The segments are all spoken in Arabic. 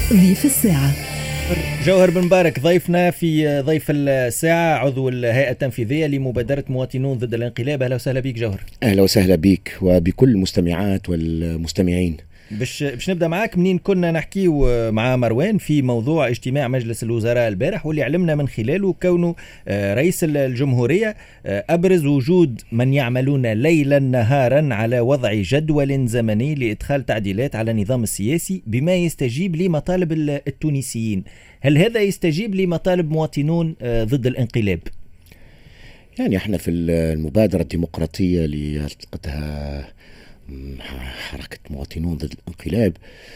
ضيف الساعة. جوهر بن مبارك ضيفنا في ضيف الساعة، عضو الهيئة التنفيذية لمبادرة مواطنون ضد الانقلاب. أهلا وسهلا بك جوهر. أهلا وسهلا بك وبكل المستمعات والمستمعين. باش نبدأ معاك منين كنا نحكي مع مروان في موضوع اجتماع مجلس الوزراء البارح، واللي علمنا من خلاله كونه رئيس الجمهورية أبرز وجود من يعملون ليلا نهارا على وضع جدول زمني لإدخال تعديلات على النظام السياسي بما يستجيب لمطالب التونسيين. هل هذا يستجيب لمطالب مواطنون ضد الانقلاب؟ يعني احنا في المبادرة الديمقراطية اللي أطلقتها حركة مواطنون ضد الانقلاب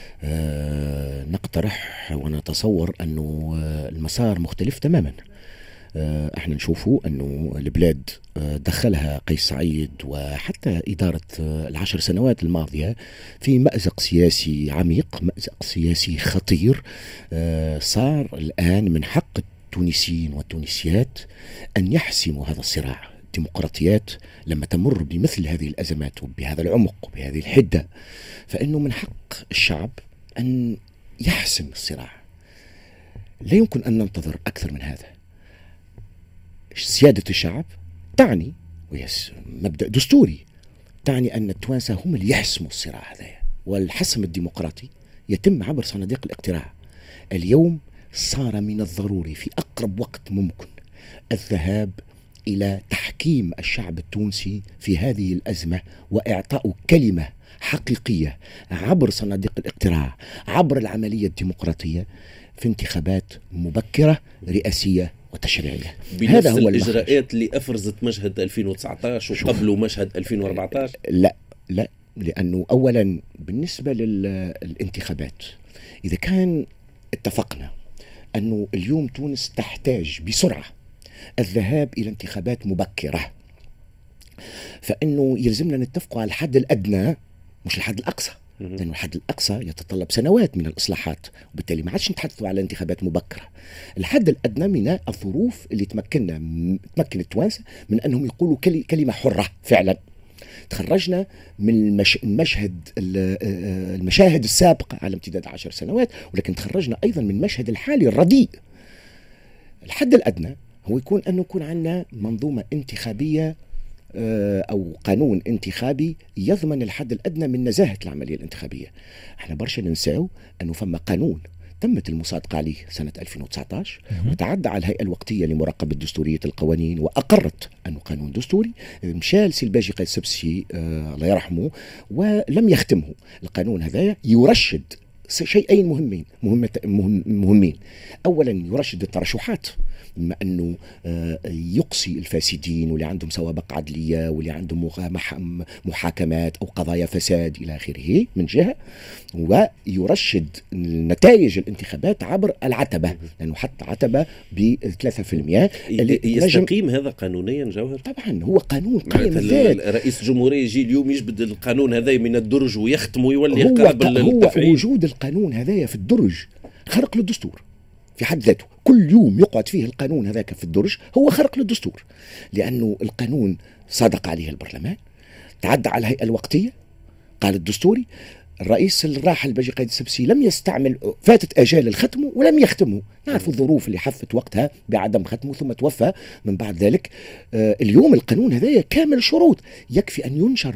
نقترح ونتصور أنه المسار مختلف تماما. احنا نشوفوا أنه البلاد دخلها قيس سعيد وحتى إدارة ال10 سنوات الماضية في مأزق سياسي عميق، مأزق سياسي خطير. صار الآن من حق التونسيين والتونسيات أن يحسموا هذا الصراع. الديمقراطيات لما تمر بمثل هذه الأزمات وبهذا العمق وبهذه الحدة، فإنه من حق الشعب أن يحسم الصراع. لا يمكن أن ننتظر أكثر من هذا. سيادة الشعب تعني، وهي مبدأ دستوري، تعني أن التوانسة هم اللي يحسموا الصراع هذا، والحسم الديمقراطي يتم عبر صناديق الاقتراع. اليوم صار من الضروري في أقرب وقت ممكن الذهاب إلى تحكيم الشعب التونسي في هذه الأزمة وإعطاء كلمة حقيقية عبر صناديق الاقتراع، عبر العملية الديمقراطية في انتخابات مبكرة رئاسية وتشريعية. هذا هو الإجراءات اللي أفرزت مشهد 2019 وقبله مشهد 2014. لا، لأنه أولا بالنسبة للانتخابات، إذا كان اتفقنا أنه اليوم تونس تحتاج بسرعة الذهاب إلى انتخابات مبكرة، فإنه يلزمنا نتفقوا على الحد الأدنى مش الحد الأقصى، لأنه الحد الأقصى يتطلب سنوات من الإصلاحات، وبالتالي ما عادش نتحدثوا على انتخابات مبكرة. الحد الأدنى من الظروف اللي تمكن التوانسة من أنهم يقولوا كلمة حرة فعلا. تخرجنا من المشاهد السابقة على امتداد 10 سنوات، ولكن تخرجنا أيضا من المشهد الحالي الرديء. الحد الأدنى هو يكون عندنا منظومة انتخابية أو قانون انتخابي يضمن الحد الأدنى من نزاهة العملية الانتخابية. احنا برشا ننساو أنه فما قانون تمت المصادقة عليه سنة 2019 وتعدى على الهيئة الوقتية لمراقبة دستورية القوانين وأقرت أنه قانون دستوري. مشى لسي الباجي قيس سبسي الله يرحمه ولم يختمه. القانون هذا يرشد شيئين مهمين. أولا يرشد الترشحات، بما أنه يقصي الفاسدين واللي عندهم سوابق عدلية واللي عندهم محاكمات أو قضايا فساد إلى آخره من جهة، ويرشد نتائج الانتخابات عبر العتبة، لأنه حتى عتبة ب3%. يستقيم هذا قانونيا جوهر؟ طبعا هو قانون قيم الذات. رئيس الجمهورية يجي اليوم يجبد القانون هذا من الدرج ويختم ويولي قابل للتفعيل. هو وجود القانون هذا في الدرج خرق للدستور في حد ذاته. كل يوم يقعد فيه القانون هذاك في الدرج هو خرق للدستور، لأنه القانون صادق عليه البرلمان، تعدى على الهيئة الوقتية، قال الدستوري. الرئيس الراحل الباجي قيس سبسي لم يستعمل، فاتت أجال الختم ولم يختمه. نعرف الظروف اللي حفت وقتها بعدم ختمه ثم توفى من بعد ذلك. اليوم القانون هذا كامل الشروط، يكفي أن ينشر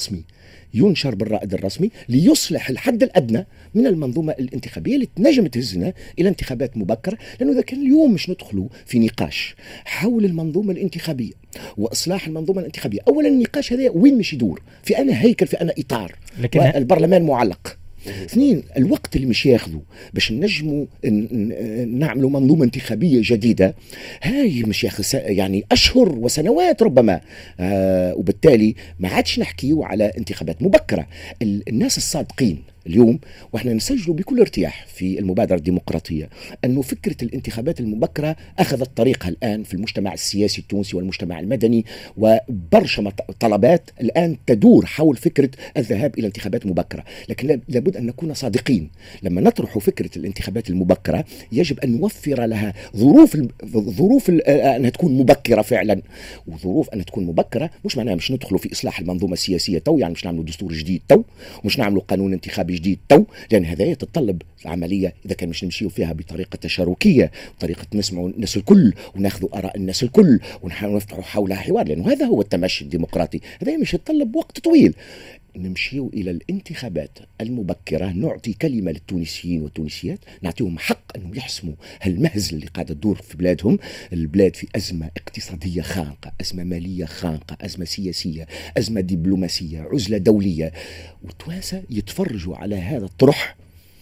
بالرائد الرسمي ليصلح الحد الأدنى من المنظومة الانتخابية اللي تنجم تهزنا إلى انتخابات مبكرة. لأنه إذا كان اليوم مش ندخلوا في نقاش حول المنظومة الانتخابية وإصلاح المنظومة الانتخابية، أولا النقاش هذا وين مش يدور؟ في أنا هيكل، في أنا إطار، لكن البرلمان معلق. اثنين، الوقت اللي مش ياخذوا باش نجموا نعملوا منظومة انتخابية جديدة، هاي مش ياخذ يعني أشهر وسنوات ربما. وبالتالي ما عادش نحكيوا على انتخابات مبكرة. الناس الصادقين اليوم، واحنا نسجلوا بكل ارتياح في المبادرة الديمقراطية، أنه فكرة الانتخابات المبكرة أخذت طريقها الآن في المجتمع السياسي التونسي والمجتمع المدني، وبرشا طلبات الآن تدور حول فكرة الذهاب إلى انتخابات مبكرة. لكن لابد أن نكون صادقين. لما نطرح فكرة الانتخابات المبكرة يجب أن نوفر لها ظروف أنها تكون مبكرة فعلا. وظروف أنها تكون مبكرة مش معناها مش ندخلوا في إصلاح المنظومة السياسية تو، يعني مش نعملوا دستور جديد تو، مش نعملوا قانون انتخابي جديد تو، لأن هذا تتطلب عملية إذا كان مش نمشيو فيها بطريقة تشاركية، طريقة نسمعوا الناس الكل وناخذوا آراء الناس الكل ونحاول نفتحوا حولها حوار، لأنه هذا هو التمشي الديمقراطي. هذا مش يتطلب وقت طويل. نمشيو إلى الانتخابات المبكرة، نعطي كلمة للتونسيين والتونسيات، نعطيهم حق أنهم يحسموا هالمهزلة اللي قاعدة تدور في بلادهم. البلاد في أزمة اقتصادية خانقة، أزمة مالية خانقة، أزمة سياسية، أزمة دبلوماسية، عزلة دولية، والتوانسة يتفرجوا على هذا الطرح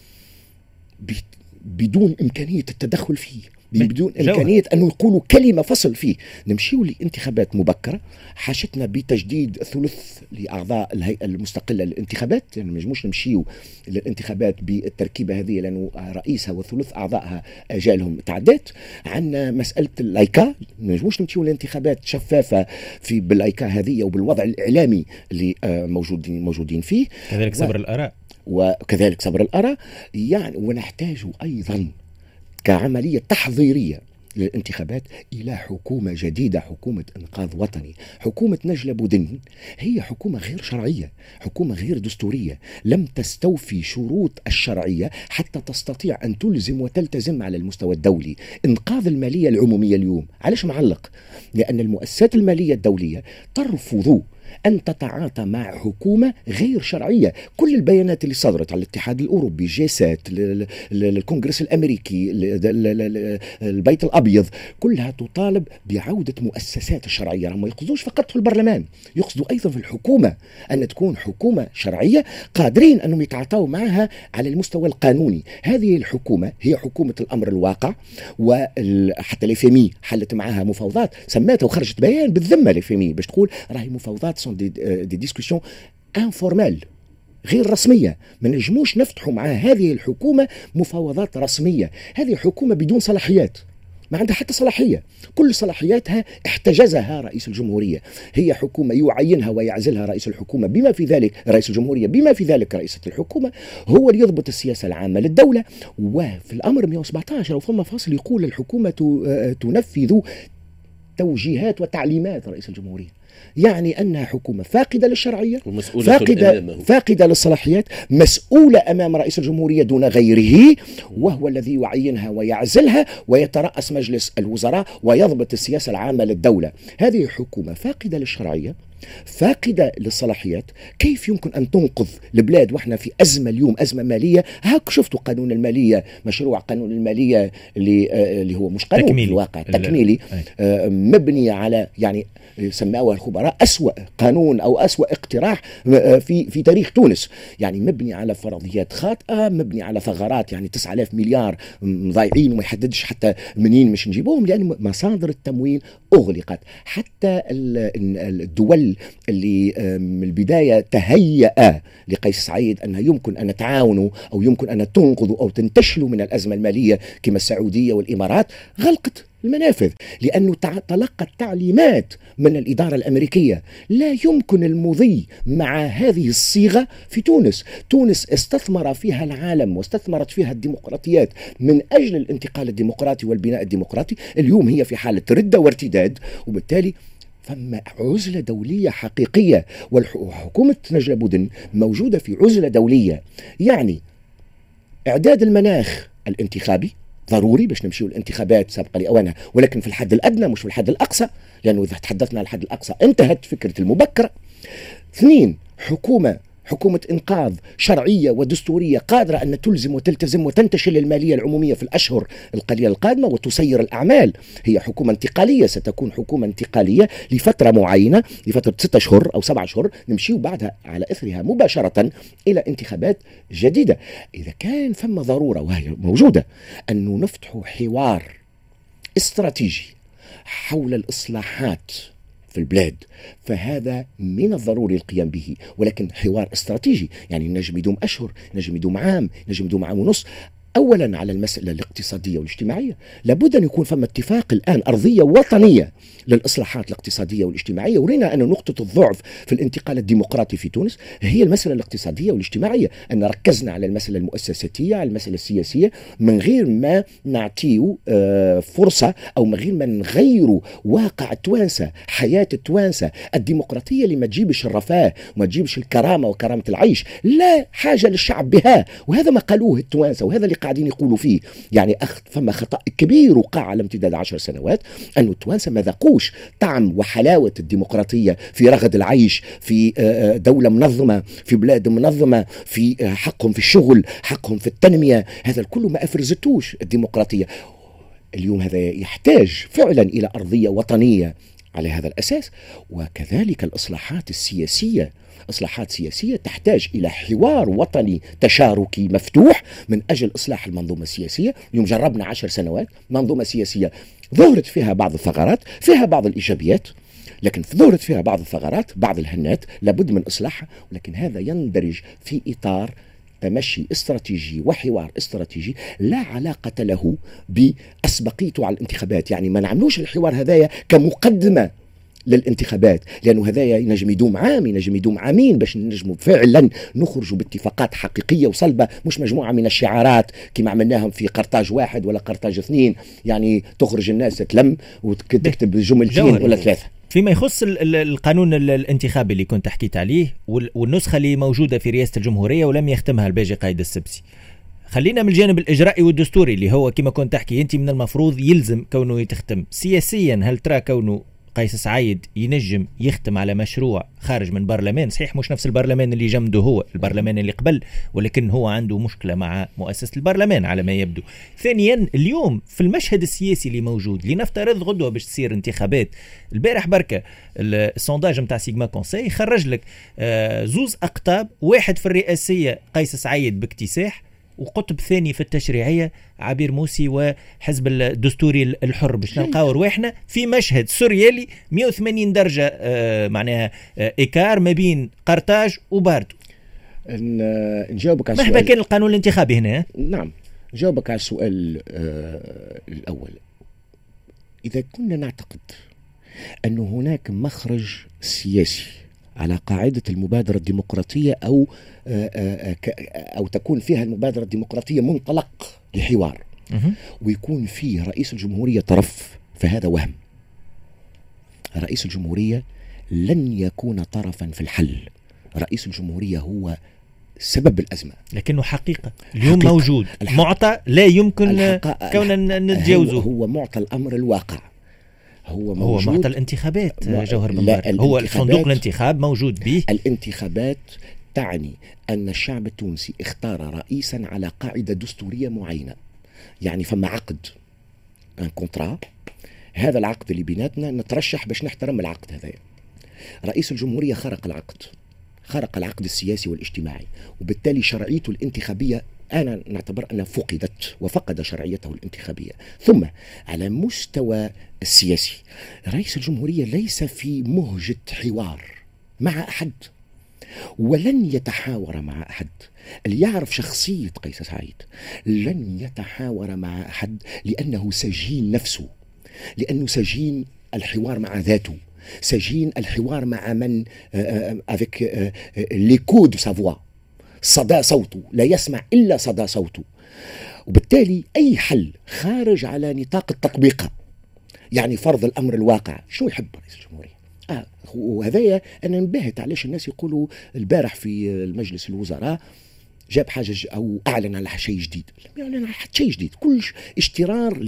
بدون إمكانية التدخل فيه، بدون إمكانية أنه يقولوا كلمة فصل فيه. نمشيو لانتخابات مبكرة، حاجتنا بتجديد ثلث لأعضاء الهيئة المستقلة للانتخابات، يعني ما نجموش نمشيو للانتخابات بالتركيبة هذه لأنه رئيسها وثلث أعضائها أجالهم تعدات. عندنا مسألة اللايكا، ما نجموش نمشيو لانتخابات شفافة في باللايكا هذه وبالوضع الإعلامي اللي موجودين فيه. كذلك صبر الآراء، وكذلك صبر الآراء يعني. ونحتاج أيضا كعملية تحضيرية للانتخابات إلى حكومة جديدة، حكومة إنقاذ وطني. حكومة نجلة بودن هي حكومة غير شرعية، حكومة غير دستورية، لم تستوفي شروط الشرعية حتى تستطيع أن تلزم وتلتزم على المستوى الدولي. إنقاذ المالية العمومية اليوم علاش معلق؟ لأن المؤسسات المالية الدولية ترفض أن تتعاطى مع حكومة غير شرعية. كل البيانات اللي صدرت على الاتحاد الأوروبي، جيسات، الكونغرس الأمريكي، البيت الأبيض، كلها تطالب بعودة مؤسسات الشرعية. ما يقصدوش فقط في البرلمان، يقصدوا أيضا في الحكومة أن تكون حكومة شرعية قادرين أنهم يتعاطوا معها على المستوى القانوني. هذه الحكومة هي حكومة الأمر الواقع. وحتى الفيمي حلت معها مفاوضات، سماتها وخرجت بيان بالذمة الفيمي باش تقول راهي مفاوضات دي ديسكوسيون انفورمال غير رسمية، ما نجموش نفتحوا مع هذه الحكومة مفاوضات رسمية. هذه حكومة بدون صلاحيات، ما عندها حتى صلاحية، كل صلاحياتها احتجزها رئيس الجمهورية. هي حكومة يعينها ويعزلها رئيس الحكومة، بما في ذلك رئيس الجمهورية، بما في ذلك رئيسة الحكومة، هو اللي يضبط السياسة العامة للدولة. وفي الأمر 117 أو ثم فاصل يقول الحكومة تنفذ توجيهات وتعليمات رئيس الجمهورية. يعني أنها حكومة فاقدة للشرعية، فاقدة للصلاحيات، مسؤولة أمام رئيس الجمهورية دون غيره، وهو الذي يعينها ويعزلها ويترأس مجلس الوزراء ويضبط السياسة العامة للدولة. هذه حكومة فاقدة للشرعية، فاقدة للصلاحيات. كيف يمكن أن تنقذ البلاد وإحنا في أزمة اليوم، أزمة مالية؟ هاك شفتوا قانون المالية، مشروع قانون المالية اللي هو مش قانون في الواقع، تكميلي، مبني على يعني سماوه الخبراء أسوأ قانون أو أسوأ اقتراح في تاريخ تونس. يعني مبني على فرضيات خاطئة، مبني على ثغرات، يعني 9000 مليار ضايعين وما يحددش حتى منين مش نجيبوهم، لأن مصادر التمويل أغلقت. حتى الدول اللي من البداية تهيأ لقيس سعيد أنها يمكن أن تعاونوا أو يمكن أن تنقذوا أو تنتشلوا من الأزمة المالية كما السعودية والإمارات، غلقت المنافذ لأنه تلقت تعليمات من الإدارة الأمريكية. لا يمكن المضي مع هذه الصيغة في تونس. تونس استثمر فيها العالم واستثمرت فيها الديمقراطيات من أجل الانتقال الديمقراطي والبناء الديمقراطي. اليوم هي في حالة ردة وارتداد، وبالتالي فما عزلة دولية حقيقية. وحكومة نجلة بودن موجودة في عزلة دولية. يعني إعداد المناخ الانتخابي ضروري باش نمشيو الانتخابات سابقة لأوانها، ولكن في الحد الأدنى مش في الحد الأقصى، لأنه إذا تحدثنا عن الحد الأقصى انتهت فكرة المبكرة. 2 حكومة إنقاذ شرعية ودستورية قادرة أن تلزم وتلتزم وتنتشل المالية العمومية في الأشهر القليلة القادمة وتسير الأعمال. هي حكومة انتقالية، ستكون حكومة انتقالية لفترة معينة، لفترة 6 أشهر أو 7 أشهر، نمشيو بعدها على إثرها مباشرة إلى انتخابات جديدة. إذا كان ثم ضرورة وهي موجودة أنه نفتح حوار استراتيجي حول الإصلاحات في البلاد، فهذا من الضروري القيام به، ولكن حوار استراتيجي. يعني نجم يدوم أشهر، نجم يدوم عام، نجم يدوم عام ونص. أولا على المسألة الاقتصادية والاجتماعية لابد أن يكون فما اتفاق الآن أرضية وطنية للإصلاحات الاقتصادية والاجتماعية. ورينا أن نقطة الضعف في الانتقال الديمقراطي في تونس هي المسألة الاقتصادية والاجتماعية، أن ركزنا على المسألة المؤسساتية، على المسألة السياسية، من غير ما نعطيه فرصة أو من غير ما نغيروا واقع التوانسة، حياة التوانسة الديمقراطية اللي ما تجيبش الرفاه وما تجيبش الكرامة وكرامة العيش، لا حاجة للشعب بها. وهذا ما قالوه التوانسة وهذا اللي قاعدين يقولوا فيه. يعني فما خطأ كبير وقع على امتداد 10 سنوات، أن التوانسة ما ذاقوش طعم وحلاوة الديمقراطية في رغد العيش، في دولة منظمة، في بلاد منظمة، في حقهم في الشغل، حقهم في التنمية. هذا الكل ما أفرزتوش الديمقراطية. اليوم هذا يحتاج فعلا إلى أرضية وطنية على هذا الأساس. وكذلك الإصلاحات السياسية، إصلاحات سياسية تحتاج إلى حوار وطني تشاركي مفتوح من أجل إصلاح المنظومة السياسية. اليوم جربنا 10 سنوات منظومة سياسية ظهرت فيها بعض الثغرات، فيها بعض الإيجابيات، لكن ظهرت فيها بعض الثغرات، بعض الهنات لابد من إصلاحها. ولكن هذا يندرج في إطار تمشي استراتيجي وحوار استراتيجي لا علاقة له بأسبقيته على الانتخابات. يعني ما نعملوش الحوار هذايا كمقدمة للانتخابات، لأنه هذايا ينجم يدوم عام، ينجم يدوم عامين، باش نجموا فعلا نخرجوا باتفاقات حقيقية وصلبة، مش مجموعة من الشعارات كما عملناهم في قرطاج 1 ولا قرطاج 2. يعني تخرج الناس تلم وتكتب جملتين ولا 3. فيما يخص القانون الانتخابي اللي كنت حكيت عليه والنسخة اللي موجودة في رئاسة الجمهورية ولم يختمها الباجي قايد السبسي، خلينا من الجانب الإجرائي والدستوري اللي هو كما كنت تحكي أنت من المفروض يلزم كونه يتختم. سياسيا هل ترى كونه قيس سعيد ينجم يختم على مشروع خارج من برلمان؟ صحيح مش نفس البرلمان اللي جمده هو البرلمان اللي قبل، ولكن هو عنده مشكلة مع مؤسسة البرلمان على ما يبدو. ثانيا اليوم في المشهد السياسي اللي موجود، لنفترض غدوة باش تصير انتخابات، البارح بركة السونداج متاع سيجما كونساي خرج لك زوز أقطاب، واحد في الرئاسية قيس سعيد باكتساح، وقطب ثاني في التشريعية عبير موسي وحزب الدستوري الحر، باش نلقاو رواحنا في مشهد سوريالي 180 درجة معناها إيكار ما بين قرطاج وباردو. نجاوبك على السؤال مهما كان القانون الانتخابي هنا. نعم، نجاوبك على السؤال الأول. إذا كنا نعتقد أن هناك مخرج سياسي على قاعدة المبادرة الديمقراطية أو تكون فيها المبادرة الديمقراطية منطلق لحوار ويكون فيه رئيس الجمهورية طرف، فهذا وهم. رئيس الجمهورية لن يكون طرفا في الحل. رئيس الجمهورية هو سبب الأزمة، لكنه حقيقة اليوم حقيقة. موجود معطى لا يمكن كوننا نتجاوزه. هو معطى الأمر الواقع، هو معطى الانتخابات جوهر بن هو صندوق الانتخاب موجود به. الانتخابات تعني أن الشعب التونسي اختار رئيسا على قاعدة دستورية معينة. يعني فما عقد، ان كونترا، هذا العقد اللي بيناتنا نترشح باش نحترم العقد هذا. رئيس الجمهورية خرق العقد السياسي والاجتماعي، وبالتالي شرعيته الانتخابية أنا نعتبر أنها فقدت وفقد شرعيته الانتخابية. ثم على مستوى السياسي رئيس الجمهورية ليس في مهجة حوار مع أحد ولن يتحاور مع أحد. اللي يعرف شخصية قيس سعيد لن يتحاور مع أحد، لأنه سجين نفسه، لأنه سجين الحوار مع ذاته، سجين الحوار مع من avec l'écho de sa voix، صدى صوته، لا يسمع إلا صدى صوته. وبالتالي أي حل خارج على نطاق التطبيق، يعني فرض الأمر الواقع، شو يحب رئيس الجمهورية؟ وهذايا أنا انبهت علاش الناس يقولوا البارح في المجلس الوزراء جاب حاجة أو أعلن على شيء جديد. لم يعلن على شيء جديد، كل اشترار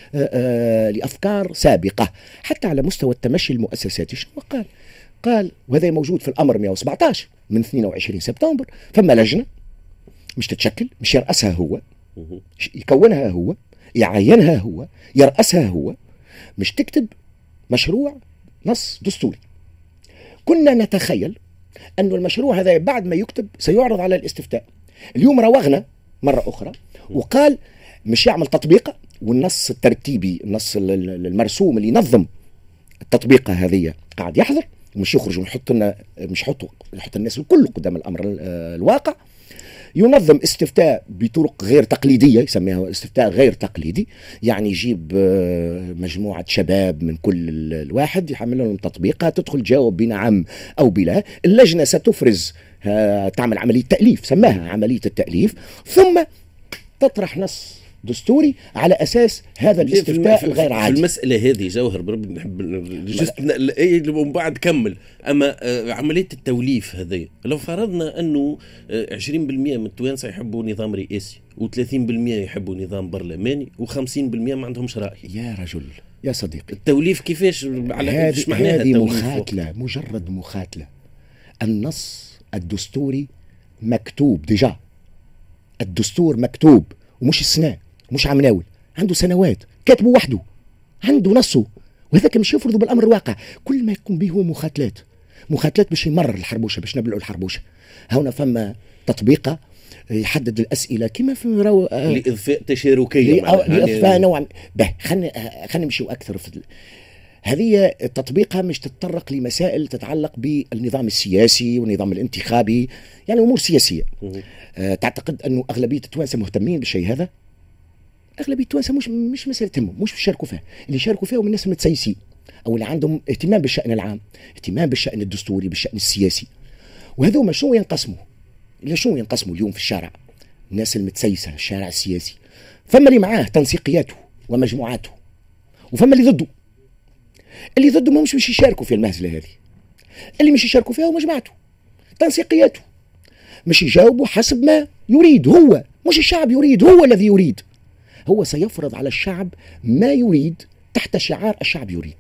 لأفكار سابقة. حتى على مستوى التمشي المؤسساتي شنو قال وهذا موجود في الأمر 117 من 22 سبتمبر. فما لجنة مش تتشكل، مش يرأسها هو، يكونها هو، يعينها هو، يرأسها هو، مش تكتب مشروع نص دستوري. كنا نتخيل أن المشروع هذا بعد ما يكتب سيعرض على الاستفتاء. اليوم راوغنا مرة أخرى وقال مش يعمل تطبيقة، والنص الترتيبي، النص المرسوم اللي ينظم التطبيقة هذه قاعد يحضر، مش يخرج ويحط لنا، مش يحط الناس الكل قدام الأمر الواقع. ينظم استفتاء بطرق غير تقليدية، يسميها استفتاء غير تقليدي، يعني يجيب مجموعة شباب من كل الواحد، يحمل لهم تطبيقة، تدخل تجاوب بنعم أو بلا. اللجنة ستفرز، تعمل عملية تأليف، سماها عملية التأليف، ثم تطرح نص دستوري على اساس هذا الاستفتاء الغير عادي. في المساله هذه جوهر بربي نحب ومن بعد كمل. اما عمليه التوليف هذه، لو فرضنا انه 20% من التوانسه يحبوا نظام رئاسي و30% يحبوا نظام برلماني و50% ما عندهمش راي، يا رجل يا صديقي، التوليف كيفاش على هذه مخاتله، مجرد مخاتله. النص الدستوري مكتوب ديجا، الدستور مكتوب ومش السنة، مش عمناول، عنده سنوات كاتبه وحده، عنده نصه، وهذاك مش يفرضه بالامر الواقع. كل ما يقوم به هو مخاتلات باش يمرر الحربوشه، باش نبلعوا الحربوشه. هنا فما تطبيقه يحدد الاسئله كما في لاضفاء تشاركيه، لاضفاء نوع. خلينا نمشيو اكثر في هذه التطبيقه، مش تتطرق لمسائل تتعلق بالنظام السياسي والنظام الانتخابي، يعني امور سياسيه. تعتقد انه اغلبيه التوانسه مهتمين بالشيء هذا؟ اغلبيه التوانسه مش مساله تهمهم، مش يشاركوا فيها. اللي يشاركوا فيها هم الناس المتسيسين، او اللي عندهم اهتمام بالشان العام، اهتمام بالشان الدستوري، بالشان السياسي. وهذوما شنو ينقسموا اليوم في الشارع؟ الناس المتسيسه، الشارع السياسي، فما اللي معاه تنسيقياته ومجموعاته، وفما اللي ضده. اللي ضده ما مش يشاركوا في المهزله هذه، اللي مش يشاركوا فيها ومجموعته تنسيقياته، مش يجاوبوا حسب ما يريد هو، مش الشعب يريد، هو الذي يريد. هو سيفرض على الشعب ما يريد تحت شعار الشعب يريد.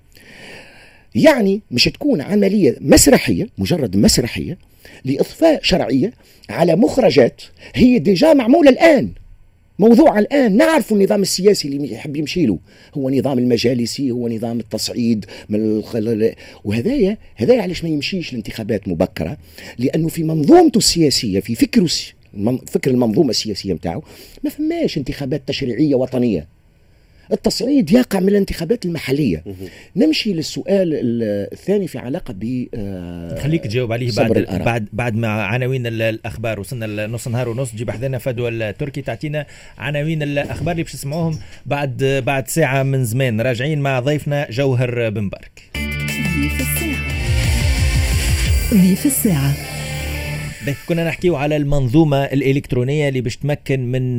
يعني مش تكون عملية مسرحية، مجرد مسرحية لإضفاء شرعية على مخرجات هي ديجا معمولة الآن، موضوع الآن. نعرف النظام السياسي اللي يحب يمشي له هو نظام المجالسي، هو نظام التصعيد من وهذايا علاش ما يمشيش الانتخابات مبكرة؟ لأنه في منظومته السياسية، في فكر المنظومة السياسية متاعه، ما فماش انتخابات تشريعية وطنية. التصعيد يقع من الانتخابات المحلية. نمشي للسؤال الثاني في علاقة ب خليك تجاوب عليه بعد ما عناوين الأخبار. وصلنا نص نهار ونص، جيب حذنا فدوى التركي تعطينا عناوين الأخبار اللي باش تسمعوهم بعد ساعة من زمان. راجعين مع ضيفنا جوهر بن مبارك. ضيف الساعة. كنا نحكيو على المنظومة الإلكترونية اللي باش تمكن من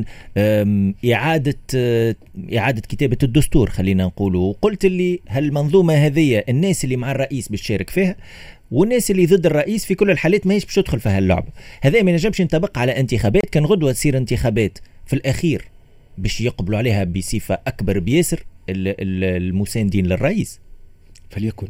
إعادة كتابة الدستور، خلينا نقوله. وقلت اللي هالمنظومة هذه الناس اللي مع الرئيس باش تشارك فيها، والناس اللي ضد الرئيس في كل الحالات ما هيش باش تدخل في هاللعبة. هذا ما نجمش ينطبق على انتخابات. كان غدوة تصير انتخابات في الأخير باش يقبلوا عليها بصفة أكبر بياسر المساندين للرئيس. فليكن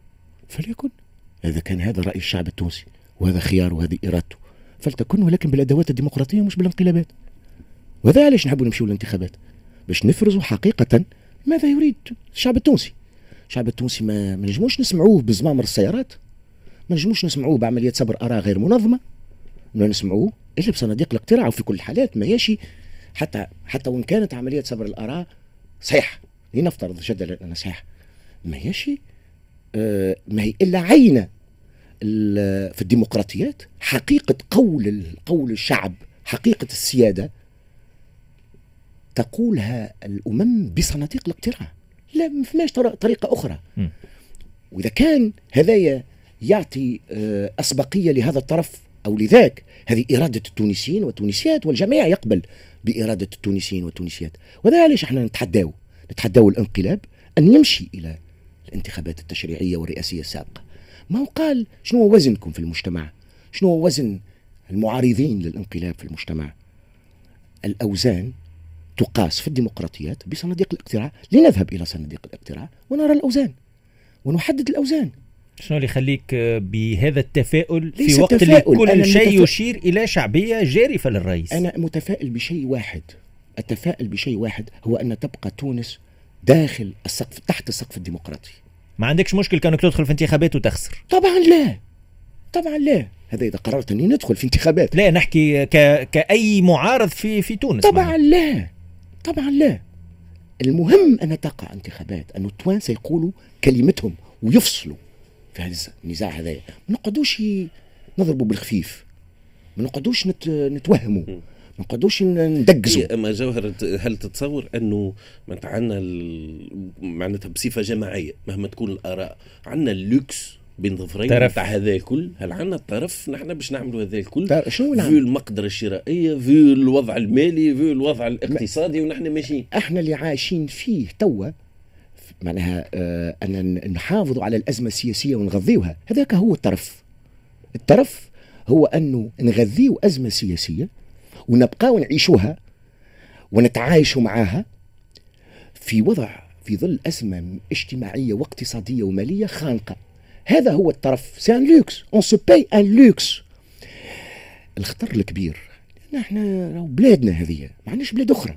إذا كان هذا رأي الشعب التونسي وهذا خيار وهذه إرادته فلتكن، ولكن بالأدوات الديمقراطية مش بالانقلابات. وهذا علاش نحبوا نمشيو للانتخابات، باش نفرزوا حقيقة ماذا يريد الشعب التونسي. الشعب التونسي ما نجموش نسمعوه بزمامر السيارات، ما نجموش نسمعوه بعملية صبر آراء غير منظمة، ما نسمعوه إلا بصناديق الاقتراع. وفي كل الحالات ما ياشي، حتى وإن كانت عملية صبر الآراء صحيحة، لنفترض جدلا أنها صحيحة، ما ياشي ما هي إلا عينة في الديمقراطيات حقيقة قول الشعب، حقيقة السيادة تقولها الأمم بصناديق الاقتراع، لا ما فماش طريقة أخرى. وإذا كان هذايا يعطي أسبقية لهذا الطرف أو لذاك، هذه إرادة التونسيين والتونسيات، والجميع يقبل بإرادة التونسيين والتونسيات. وهذا علاش احنا نتحداو الانقلاب أن يمشي إلى الانتخابات التشريعية والرئاسية السابقة. ما هو قال شنو هو وزنكم في المجتمع، شنو هو وزن المعارضين للانقلاب في المجتمع. الأوزان تقاس في الديمقراطيات بصناديق الاقتراع. لنذهب إلى صناديق الاقتراع ونرى الأوزان ونحدد الأوزان. شنو اللي يخليك بهذا التفاؤل في وقت اللي كل شيء يشير إلى شعبية جارفة للرئيس؟ أنا متفائل بشيء واحد، التفائل بشيء واحد، هو أن تبقى تونس داخل السقف، تحت السقف الديمقراطي. ما عندكش مشكل كانك تدخل في انتخابات وتخسر؟ طبعا لا، هذا إذا قررت أني ندخل في انتخابات. لا نحكي كأي معارض في تونس. طبعا لا. المهم أن تقع انتخابات، أن التوانسة يقولوا كلمتهم ويفصلوا في هذا النزاع. هذا ما نقعدوش نضربوا بالخفيف، ما نقعدوش نتوهموا، ما نقعدوش ندقزوا. اما جوهر، هل تتصور انه عندنا معناتها بصفه جماعيه مهما تكون الاراء عندنا اللوكس بين ظفرين تاع هذا الكل؟ هل عندنا الطرف نحن باش نعملوا هذا الكل في المقدره الشرائيه، في الوضع المالي، في الوضع الاقتصادي، ونحن ماشيين احنا اللي عايشين فيه توا معناها أن نحافظوا على الأزمة السياسية ونغذيوها. هذاك هو الطرف. الطرف هو أنه نغذيو أزمة سياسية ونبقى نعيشوها ونتعايشوا معها في ظل أزمة اجتماعية واقتصادية ومالية خانقة. هذا هو الطرف. سي ان لوكس، اون سو باي ان لوكس. الخطر الكبير نحن بلادنا هذه ما عندناش بلاد أخرى.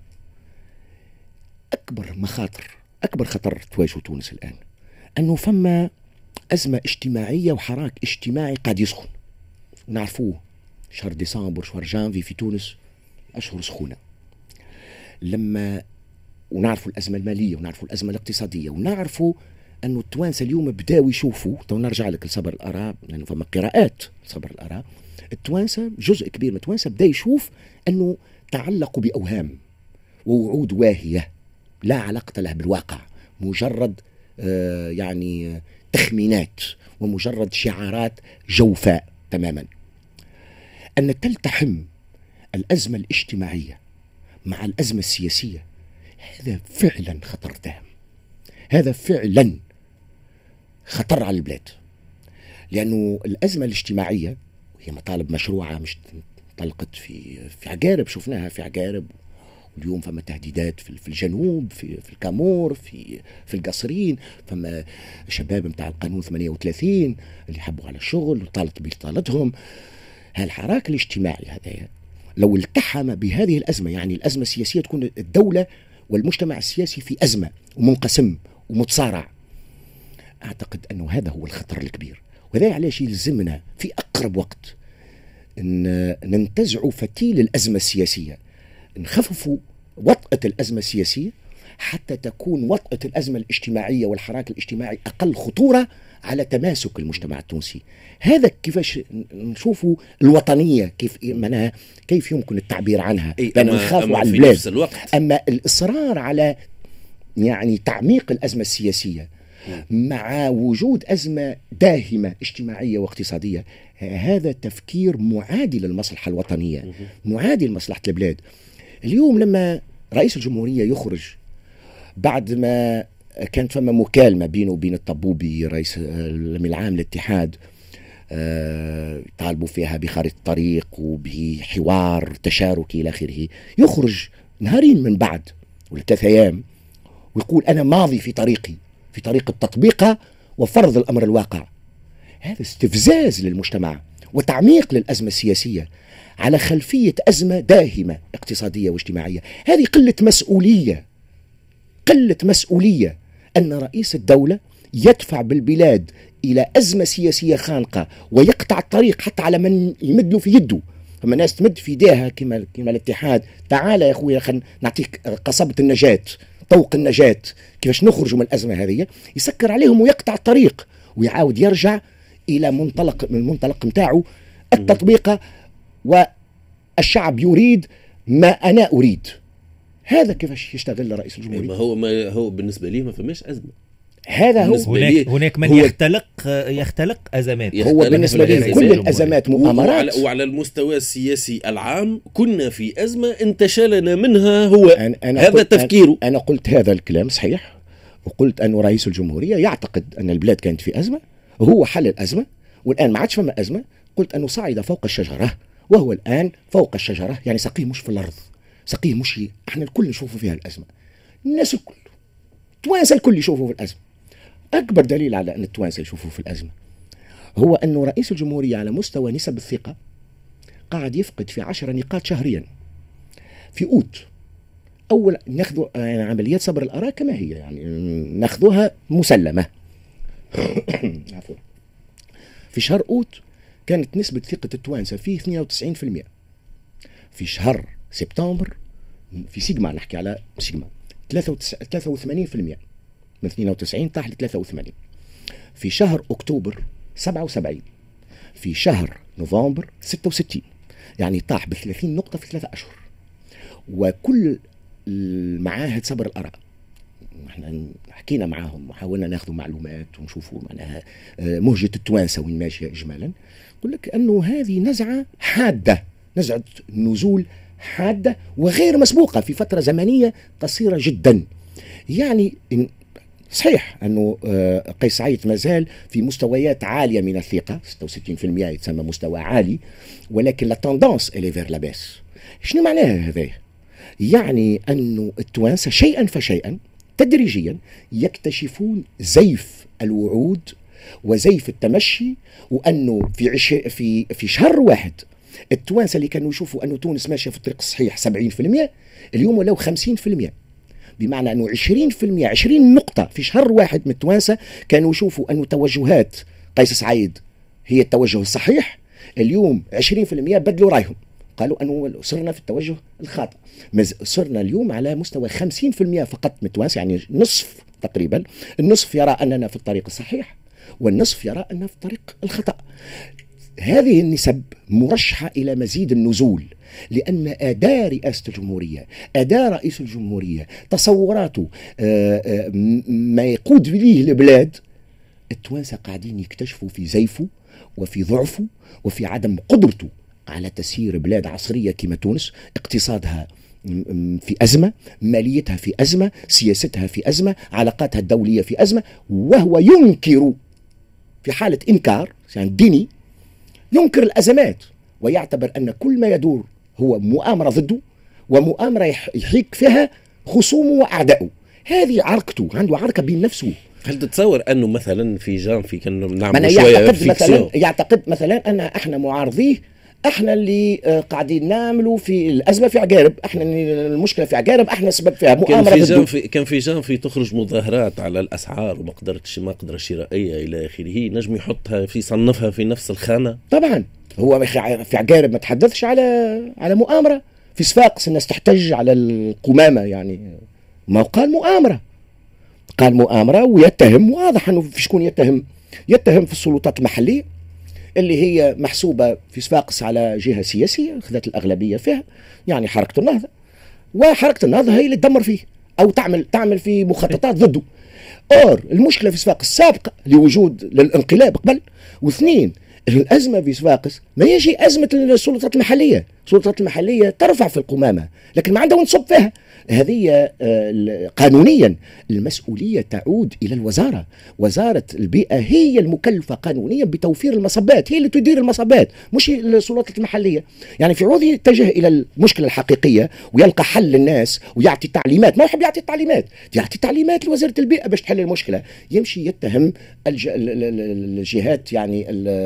أكبر خطر تواجه تونس الآن أنه فما أزمة اجتماعية وحراك اجتماعي قاعد يسخن، ونعرفوه. شهر ديسمبر، شهر جانفي في تونس أشهر سخونة. ونعرفوا الأزمة المالية، ونعرفوا الأزمة الاقتصادية، ونعرفوا أنه التوانسة اليوم بداوا يشوفوا. تو نرجع لك لصبر الآراء لأنه فما قراءات صبر الآراء. التوانسة جزء كبير من التوانسة بدأ يشوف أنه تعلقوا بأوهام ووعود واهية لا علاقة لها بالواقع، مجرد يعني تخمينات ومجرد شعارات جوفاء تماما. أن تلتحم الأزمة الاجتماعية مع الأزمة السياسية، هذا فعلا خطر تام. هذا فعلا خطر على البلاد، لأنه الأزمة الاجتماعية هي مطالب مشروعة مش طلقت في عقارب، شفناها في عقارب. واليوم فما تهديدات في الجنوب، في الكامور، في القصرين. فما شباب متاع القانون 38 اللي حبوا على الشغل وطالت بطالتهم. هالحراك الاجتماعي هذا لو التحم بهذه الأزمة، يعني الأزمة السياسية تكون الدولة والمجتمع السياسي في أزمة ومنقسم ومتصارع، أعتقد أنه هذا هو الخطر الكبير. وهذا علاش يلزمنا في أقرب وقت أن ننتزعوا فتيل الأزمة السياسية، نخففوا وطأة الأزمة السياسية حتى تكون وطأة الأزمة الاجتماعية والحراك الاجتماعي أقل خطورة على تماسك المجتمع التونسي. هذا كيفاش نشوفوا الوطنية، كيف يمكن التعبير عنها، لأن نخافوا على البلاد. أما الإصرار على يعني تعميق الأزمة السياسية مع وجود أزمة داهمة اجتماعية واقتصادية، هذا تفكير معادي للمصلحة الوطنية، معادي لمصلحة البلاد. اليوم لما رئيس الجمهورية يخرج بعد ما كانت فما مكالمة بينه وبين الطبوبي رئيس الأمين العام للاتحاد، طالبوا فيها بخارطة طريق وبحوار تشاركي إلى آخره، يخرج نهارين من بعد ولا 3 أيام ويقول أنا ماضي في طريق التطبيق وفرض الأمر الواقع. هذا استفزاز للمجتمع وتعميق للأزمة السياسية على خلفية أزمة داهمة اقتصادية واجتماعية. هذه قلة مسؤولية أن رئيس الدولة يدفع بالبلاد إلى أزمة سياسية خانقة ويقطع الطريق حتى على من يمد له في يده. فما ناس تمد في يديها كما الاتحاد، تعال يا أخويا خلينا نعطيك قصبة النجاة، طوق النجاة، كيفاش نخرج من الأزمة هذه، يسكر عليهم ويقطع الطريق ويعاود يرجع إلى من المنطلق متاعه التطبيق، والشعب يريد ما أنا أريد. هذا كيفاش يشتغل رئيس الجمهورية. ما هو بالنسبة لي ما فماش أزمة. هذا هو هناك من يختلق أزمات. هو بالنسبة لي كل الأزمات مؤامرات. وعلى المستوى السياسي العام كنا في أزمة انتشلنا منها هو. هذا تفكيره. أنا قلت هذا الكلام صحيح، وقلت أن رئيس الجمهورية يعتقد أن البلاد كانت في أزمة وهو حل الأزمة، والآن ما عادش فما أزمة. قلت أنه صعد فوق الشجرة وهو الآن فوق الشجرة، يعني سقيه مش في الأرض، سقيه مش احنا الكل نشوفوا فيها الأزمة، الناس الكل، التوانسة الكل يشوفوا في الأزمة. أكبر دليل على أن التوانسة يشوفوا في الأزمة هو أنه رئيس الجمهورية على مستوى نسب الثقة قاعد يفقد في 10 نقاط شهريا. في أوت أول ناخذ يعني عمليات صبر الآراء كما هي، يعني ناخذها مسلمة. عفوا. في شهر أوت كانت نسبة ثقة التوانسة فيه 92%. في شهر سبتمبر في سيجما، نحكي على سيجما 83%، من 92 طاح ل 83. في شهر أكتوبر 77. في شهر نوفمبر 66، يعني طاح ب30 نقطة في 3 أشهر. وكل المعاهد صبر الآراء، احنا حكينا معاهم وحاولنا ناخذ معلومات ونشوفوا معناها مهجة التوانسة وين ماشية إجمالا. يقول لك أنه هذه نزعة حادة، نزعة نزول حادة وغير مسبوقة في فترة زمنية قصيرة جدا. يعني صحيح أنه قيس سعيد ما زال في مستويات عالية من الثقة، 66% يتسمى مستوى عالي، ولكن لا توندونس إلي فير لا بيس. شنو معناها هذا؟ يعني أنه التوانسة شيئا فشيئا تدريجيا يكتشفون زيف الوعود وزيف التمشي، وأنه في شهر واحد التوانسة اللي كانوا يشوفوا أنه تونس ماشية في الطريق الصحيح 70%، اليوم ولو 50%. بمعنى أنه 20%، 20 نقطة في شهر واحد من التوانسة كانوا يشوفوا أنه توجهات قيس سعيد هي التوجه الصحيح، اليوم 20% بدلوا رأيهم، قالوا أنه صرنا في التوجه الخاطئ. صرنا اليوم على مستوى 50% فقط من التوانسة، يعني نصف تقريبا، النصف يرى أننا في الطريق الصحيح والنصف يرى أننا في الطريق الخطأ. هذه النسب مرشحة إلى مزيد النزول، لأن أداء رئاسة الجمهورية، أداء رئيس الجمهورية، تصوراته، ما يقود به البلاد، التوانسة قاعدين يكتشفوا في زيفه وفي ضعفه وفي عدم قدرته على تسيير بلاد عصرية كما تونس، اقتصادها في أزمة، ماليتها في أزمة، سياستها في أزمة، علاقاتها الدولية في أزمة، وهو ينكر في حالة إنكار يعني ديني، ينكر الأزمات ويعتبر أن كل ما يدور هو مؤامرة ضده ومؤامرة يحيك فيها خصومه وأعدائه. هذه عركته، عنده عركة بين نفسه. هل تتصور أنه مثلا في جانفي كنا نعمل شوية يعتقد مثلا أن احنا معارضيه، احنا اللي قاعدين نعملوا في الازمه في عقارب، احنا المشكله في عقارب، احنا السبب فيها، مؤامره كان في جانفي تخرج مظاهرات على الاسعار ومقدره شرائيه الى اخره، نجم يحطها في صنفها في نفس الخانه. طبعا هو في عقارب ما تحدثش على مؤامره، في صفاقس الناس تحتج على القمامه، يعني ما قال مؤامره، قال مؤامره، ويتهم، واضح انه في شكون يتهم في السلطات المحليه اللي هي محسوبة في صفاقس على جهة سياسية أخذت الأغلبية فيها، يعني حركة النهضة، وحركة النهضة هي اللي تدمر فيه أو تعمل في مخططات ضده. المشكلة في صفاقس سابقة لوجود للانقلاب قبل، واثنين الأزمة في صفاقس ما يجي أزمة السلطات المحلية، السلطات المحلية ترفع في القمامة لكن ما عندها وين تصب فيها. هذه قانونيا المسؤولية تعود إلى الوزارة، وزارة البيئة هي المكلفة قانونيا بتوفير المصبات، هي اللي تدير المصبات مش السلطات المحلية. يعني في عوض يتجه إلى المشكلة الحقيقية ويلقى حل للناس ويعطي تعليمات، ما يحب يعطي تعليمات لوزارة البيئة باش تحل المشكلة، يمشي يتهم الجهات، يعني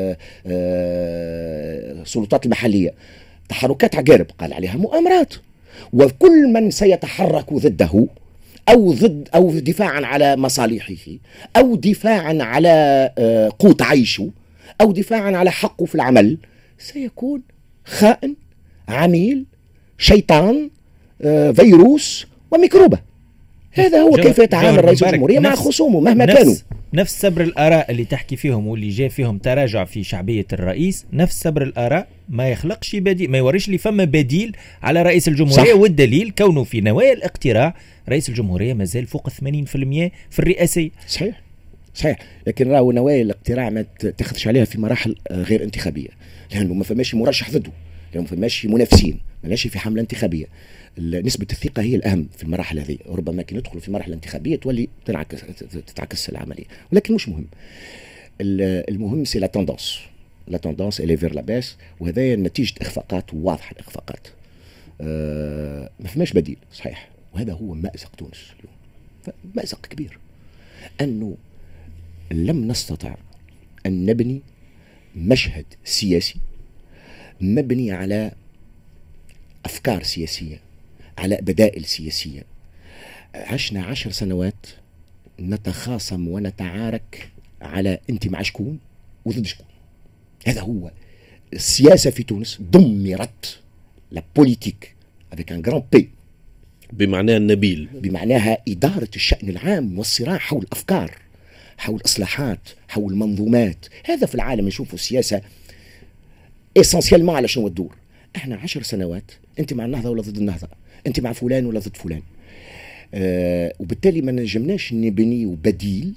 السلطات المحلية. تحركات عقارب قال عليها مؤامرات، وكل من سيتحرك ضده أو دفاعا على مصالحه أو دفاعا على قوت عيشه أو دفاعا على حقه في العمل سيكون خائن، عميل، شيطان، فيروس وميكروبة. هذا هو كيف يتعامل رئيس الجمهورية مع خصومه مهما كانوا. نفس صبر الآراء اللي تحكي فيهم واللي جاء فيهم تراجع في شعبية الرئيس، نفس صبر الآراء ما يخلقش بديل، ما يوريش لي فما بديل على رئيس الجمهورية. صح. والدليل كونه في نوايا الاقتراع رئيس الجمهورية ما زال فوق 80% في الرئاسية. صحيح، لكن راهو نوايا الاقتراع ما تاخذش عليها في مراحل غير انتخابية، لأنه ما فماش مرشح ضده، لأنه ما فماش منافسين، ما ناشي في حملة انتخابية. نسبة الثقة هي الأهم في المراحل هذه، ربما كي ندخل في مرحلة انتخابية تولي تتعكس العملية، ولكن مش مهم. المهم سي لا توندونس إلي فير لا باس، وهذا نتيجة إخفاقات واضحة. الإخفاقات ما فماش بديل صحيح، وهذا هو مأزق تونس اليوم، مأزق كبير، أنه لم نستطع أن نبني مشهد سياسي مبني على أفكار سياسية، على بدائل سياسية. عشنا 10 سنوات نتخاصم ونتعارك على أنت مع شكون وضد شكون. هذا هو السياسة في تونس، دمرت لا بوليتيك avec un grand P بمعناها النبيل، بمعناها إدارة الشأن العام والصراع حول الأفكار، حول الإصلاحات، حول المنظومات. هذا في العالم نشوفوا السياسة اسونسيالمون على شنو تدور. احنا 10 سنوات انت مع النهضه ولا ضد النهضه، انت مع فلان ولا ضد فلان. وبالتالي ما نجمناش نبني بديل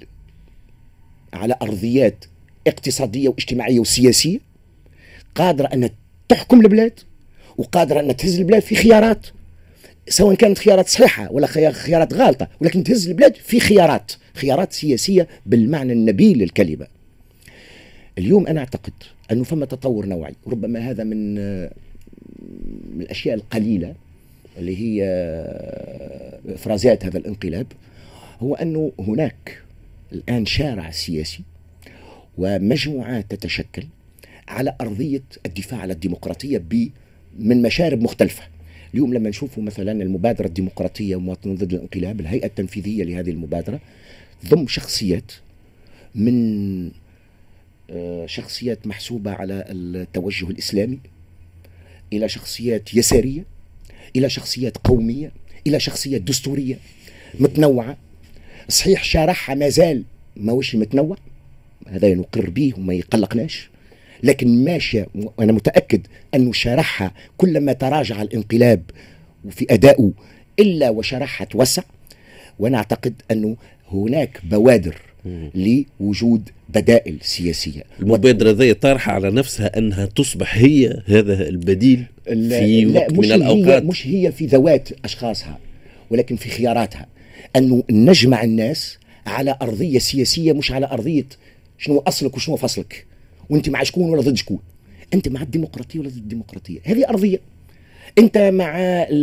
على ارضيات اقتصاديه واجتماعيه وسياسيه قادره ان تحكم البلاد وقادره ان تهز البلاد في خيارات، سواء كانت خيارات صحيحه ولا خيارات غالطه، ولكن تهز البلاد في خيارات سياسيه بالمعنى النبيل للكلمه. اليوم انا اعتقد انه فما تطور نوعي، ربما هذا من الاشياء القليله اللي هي افرازات هذا الانقلاب، هو انه هناك الان شارع سياسي ومجموعات تتشكل على ارضيه الدفاع على الديمقراطيه من مشارب مختلفه. اليوم لما نشوفوا مثلا المبادره الديمقراطيه ومواطنون ضد الانقلاب، الهيئه التنفيذيه لهذه المبادره ضم شخصيات من شخصيات محسوبه على التوجه الاسلامي، الى شخصيات يساريه، الى شخصيات قوميه، الى شخصيات دستوريه متنوعه. صحيح شارعها ما زال ماهوش متنوع، هذا نقر به وما يقلقناش، لكن ماشيه، وانا متاكد انه شارعها كلما تراجع الانقلاب وفي ادائه الا وشارعها توسع. وانا اعتقد انه هناك بوادر لوجود بدائل سياسيه. المبادره ذي طارحه على نفسها انها تصبح هي هذا البديل في وقت من الاوقات، مش هي في ذوات اشخاصها ولكن في خياراتها، انه نجمع الناس على ارضيه سياسيه، مش على ارضيه شنو اصلك وشنو فصلك، وانت مع شكون ولا ضد شكون، انت مع الديمقراطيه ولا ضد الديمقراطيه. هذه ارضيه. انت مع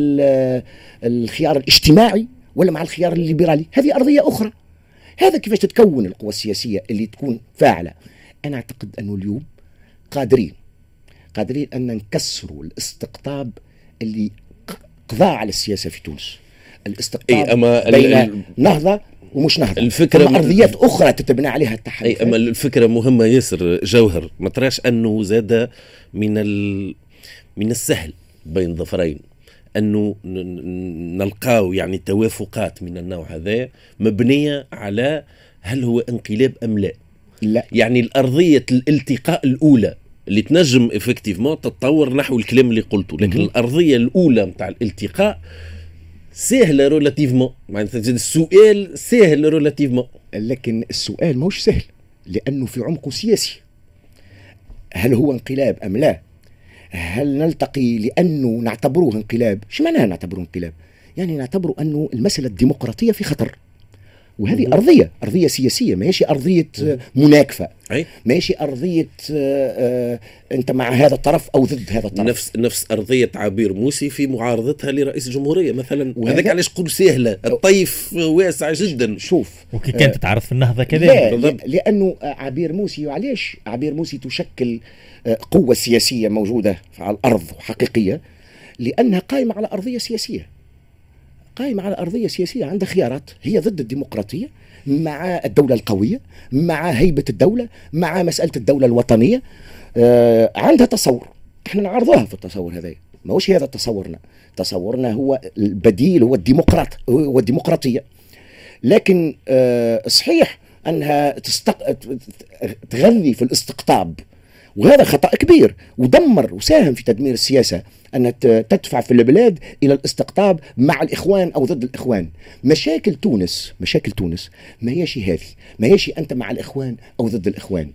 الخيار الاجتماعي ولا مع الخيار الليبرالي، هذه ارضيه اخرى. هذا كيفاش تتكون القوى السياسيه اللي تكون فاعله. انا اعتقد انه اليوم قادرين ان نكسروا الاستقطاب اللي قضى على السياسه في تونس، الاستقطاب بين نهضه ومش نهضه. الفكره ارضيات اخرى تتبنى عليها التحالف. اما الفكره مهمه ياسر جوهر، ما تراش انه زاد من السهل بين ظفرين انه نلقاو يعني توافقات من النوع هذا مبنيه على هل هو انقلاب ام لا؟ لا، يعني الارضيه الالتقاء الاولى اللي تنجم افكتيفمون تتطور نحو الكلام اللي قلته، لكن الارضيه الاولى نتاع الالتقاء سهله رولاتيفمون، معناتها السؤال سهل رولاتيفمون، لكن السؤال موش سهل لانه في عمقه سياسي. هل هو انقلاب ام لا؟ هل نلتقي لانه نعتبروه انقلاب؟ شو معناها نعتبروه انقلاب؟ يعني نعتبره انه المساله الديمقراطيه في خطر، وهذه ارضيه سياسيه، ماشي ارضيه مناكفه، ماشي ارضيه انت مع هذا الطرف او ضد هذا الطرف. نفس ارضيه عبير موسي في معارضتها لرئيس الجمهوريه مثلا، وهذاك علاش قول سهله، الطيف واسع جدا. شوف وكي كانت تعرض في النهضه كذلك، لانه عبير موسي، وعلاش عبير موسي تشكل قوه سياسيه موجوده على الارض وحقيقيه، لانها قائمه على ارضيه سياسيه، عندها خيارات، هي ضد الديمقراطية، مع الدولة القوية، مع هيبة الدولة، مع مسألة الدولة الوطنية. عندها تصور، احنا نعرضها في التصور هذا، ما هوش هذا تصورنا هو البديل، هو الديمقراطية. لكن صحيح أنها تغذي في الاستقطاب، وهذا خطأ كبير ودمر وساهم في تدمير السياسة، أن تدفع في البلاد إلى الاستقطاب مع الإخوان أو ضد الإخوان. مشاكل تونس ما هيش هذه، ما هيش أنت مع الإخوان أو ضد الإخوان.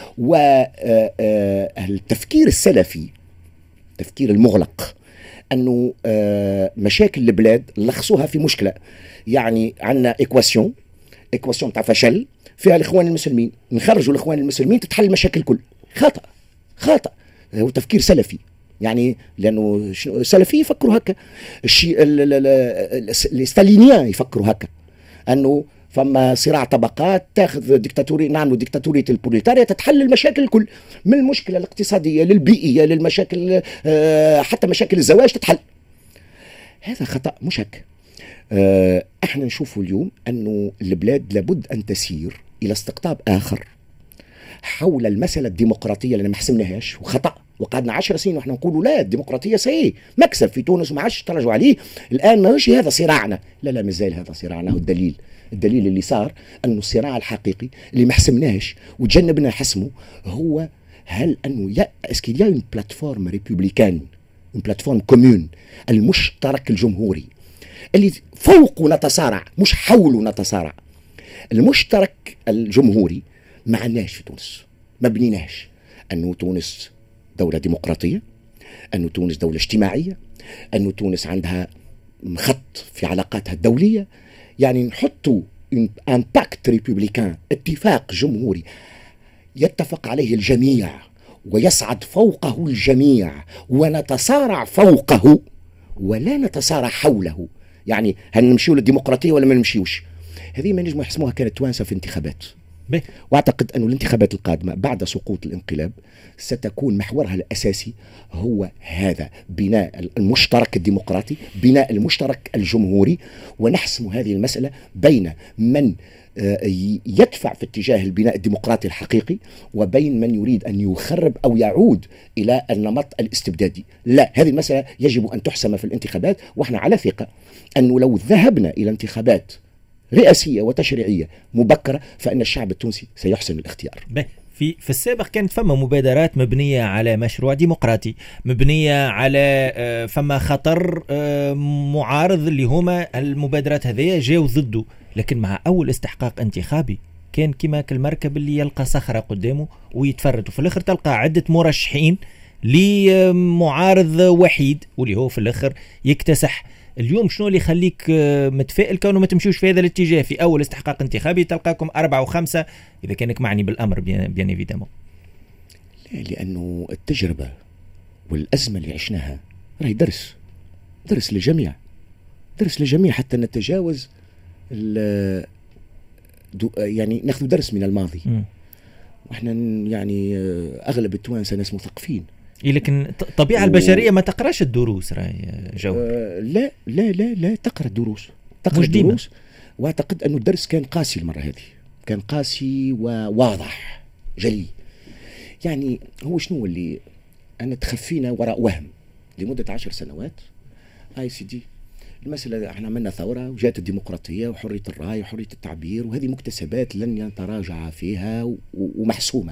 والتفكير السلفي، التفكير المغلق، أنه مشاكل البلاد لخصوها في مشكلة، يعني عندنا إكواسيون تاع فشل فيها الإخوان المسلمين، نخرجوا الإخوان المسلمين تتحل المشاكل كل. خطأ، هو تفكير سلفي، يعني لأنه السلفيين يفكروا هكا، الستالينيين يفكروا هكا، أنه فما صراع طبقات، تاخذ ديكتاتورية، نعملوا ديكتاتورية البروليتاريا تتحل المشاكل الكل، من المشكلة الاقتصادية للبيئية للمشاكل، حتى مشاكل الزواج تتحل. هذا خطأ مش هكا. احنا نشوفوا اليوم أنه البلاد لابد أن تسير إلى استقطاب آخر حول المسألة الديمقراطية اللي ما حسمناهاش، وخطأ، وقعدنا 10 سنين واحنا نقولوا لا الديمقراطية سيء مكسب في تونس وما عادش ترجعوا عليه. الآن ما هوش هذا صراعنا، لا مازال هذا صراعنا. هو الدليل اللي صار أنه الصراع الحقيقي اللي ما حسمناهش وتجنبنا حسمه هو هل أنه اسكيل يا اون بلاتفورم ريبوبليكان، اون بلاتفورم كومون، المشترك الجمهوري اللي فوق نتصارع مش حول نتصارع. المشترك الجمهوري ما عندناش في تونس، ما بنيناش. أنه تونس دولة ديمقراطية، أنه تونس دولة اجتماعية، أنه تونس عندها خط في علاقاتها الدولية. يعني نحطوا ان باكت ريبوبليكان، اتفاق جمهوري يتفق عليه الجميع ويصعد فوقه الجميع ونتصارع فوقه ولا نتصارع حوله. يعني هل نمشيو للديمقراطية ولا ما نمشيوش؟ هذه ما نجموا يحسموها كانت توانسة في انتخابات. واعتقد أن الانتخابات القادمة بعد سقوط الانقلاب ستكون محورها الأساسي هو هذا، بناء المشترك الديمقراطي، بناء المشترك الجمهوري، ونحسم هذه المسألة بين من يدفع في اتجاه البناء الديمقراطي الحقيقي وبين من يريد أن يخرب أو يعود إلى النمط الاستبدادي. لا، هذه المسألة يجب أن تحسم في الانتخابات، وإحنا على ثقة أنه لو ذهبنا إلى انتخابات رئاسية وتشريعية مبكرة فإن الشعب التونسي سيحسن الاختيار. في السابق كانت فما مبادرات مبنية على مشروع ديمقراطي، مبنية على فما خطر معارض اللي هما المبادرات هذه جاو ضده، لكن مع أول استحقاق انتخابي كان كما كالمركب اللي يلقى صخرة قدامه ويتفرد، وفي الآخر تلقى عدة مرشحين لمعارض وحيد واللي هو في الآخر يكتسح. اليوم شنو اللي يخليك متفائل كونه ما تمشيوش في هذا الاتجاه؟ في أول استحقاق انتخابي تلقاكم 4 و5 إذا كانك معني بالأمر بيان إيفيدامون. لأنه التجربة والأزمة اللي عشناها راهي درس للجميع، درس للجميع حتى نتجاوز يعني ناخذ درس من الماضي. واحنا يعني أغلب التوانسة ناس مثقفين، لكن الطبيعة البشرية ما تقراش الدروس راهي جوهر. لا لا لا لا تقرأ الدروس، تقرأ الدروس. واعتقد أنه الدرس كان قاسي المرة هذه، كان قاسي وواضح جلي. يعني هو شنو اللي أنا تخفينا وراء وهم لمدة 10 سنوات. ICD المسألة احنا عملنا ثورة وجاءت الديمقراطية وحرية الرأي وحرية التعبير، وهذه مكتسبات لن يتراجع فيها ومحسومة.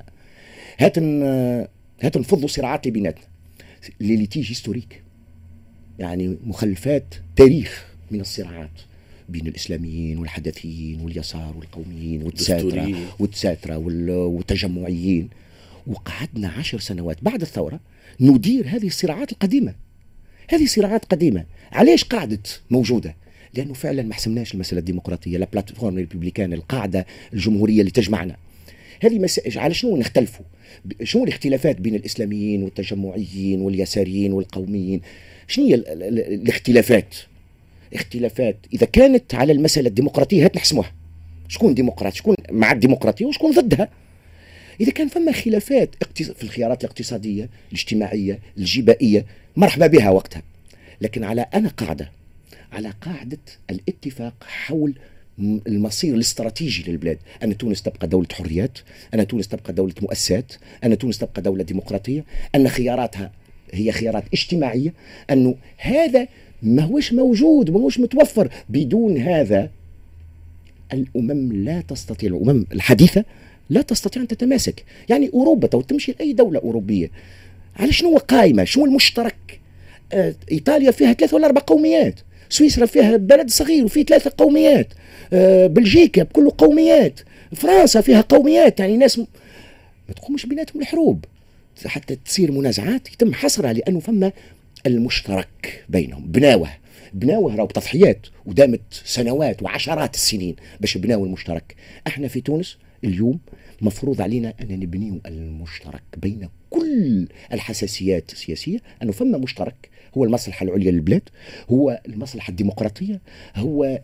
هات نفضوا صراعات بيناتنا لليتيج هيستوريك، يعني مخلفات تاريخ من الصراعات بين الإسلاميين والحدثيين واليسار والقوميين والتساترة والتجمعيين. وقعدنا 10 سنوات بعد الثورة ندير هذه الصراعات القديمة. هذه صراعات قديمة علاش قعدت موجودة؟ لأنه فعلا ما حسمناش المسألة الديمقراطية، لا بلاتفورم ريبوبليكان، القاعدة الجمهورية اللي تجمعنا. هذه مسائل على شنو نختلفوا؟ شنو الاختلافات بين الإسلاميين والتجمعيين واليساريين والقوميين؟ شنو هي الاختلافات؟ اختلافات إذا كانت على المسألة الديمقراطية هات نحسموها، شكون ديمقراطي، شكون مع الديمقراطية وشكون ضدها. إذا كان فما خلافات في الخيارات الاقتصادية الاجتماعية الجبائية مرحبا بها وقتها، لكن على قاعدة الاتفاق حول المصير الاستراتيجي للبلاد، أن تونس تبقى دولة حريات، أن تونس تبقى دولة مؤسسات، أن تونس تبقى دولة ديمقراطية، أن خياراتها هي خيارات اجتماعية. أنه هذا ما هوش موجود وما هوش متوفر. بدون هذا الأمم لا تستطيع، الأمم الحديثة لا تستطيع أن تتماسك. يعني أوروبا تمشي لأي دولة أوروبية على شنو قائمة، شنو المشترك؟ إيطاليا فيها 3 ولا 4 قوميات، سويسرا فيها بلد صغير وفيه 3 قوميات، بلجيكا بكل قوميات، فرنسا فيها قوميات. يعني ناس ما تقومش بيناتهم الحروب حتى تصير منازعات يتم حصرها، لأنه فما المشترك بينهم. بناوه راهو بتضحيات ودامت سنوات وعشرات السنين باش بناو المشترك. احنا في تونس اليوم مفروض علينا أن نبنيه المشترك بين كل الحساسيات السياسية، أنه فما مشترك هو المصلحة العليا للبلاد، هو المصلحة الديمقراطية، هو